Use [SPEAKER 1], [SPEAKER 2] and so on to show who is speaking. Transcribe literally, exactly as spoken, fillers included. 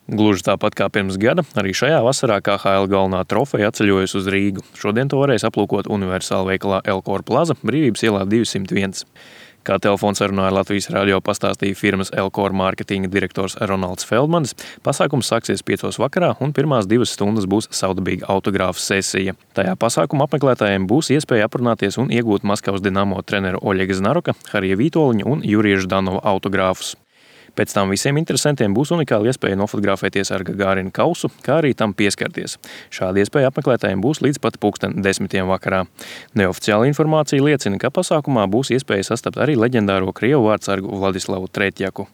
[SPEAKER 1] Gluži tāpat kā pirms gada, arī šajā vasarā K H L galvenā trofeja atceļojas uz Rīgu. Šodien to varēs aplūkot Universāla veikalā Elkor Plaza, Brīvības ielā divsimt viens. Kā telefonsarunā ar Latvijas radio pastāstīja firmas Elkor mārketinga direktors Ronalds Feldmanis, pasākums sāksies piecos vakarā un pirmās divas stundas būs savdabīga autogrāfu sesija. Tajā pasākuma apmeklētājiem būs iespēja aprunāties un iegūt Maskavas Dinamo treneru Oļega Znaroka, Harija Vītoliņa un Jurija Ždanova autogrāfus. Pēc tam visiem interesantiem būs unikāla iespēja nofotografēties ar Gagārina kausu, kā arī tam pieskarties. Šāda iespēja apmeklētājiem būs līdz pat pulksten desmitiem vakarā. Neoficiāla informācija liecina, ka pasākumā būs iespēja sastapt arī leģendāro krievu vārdsargu Vladislavu Tretjaku.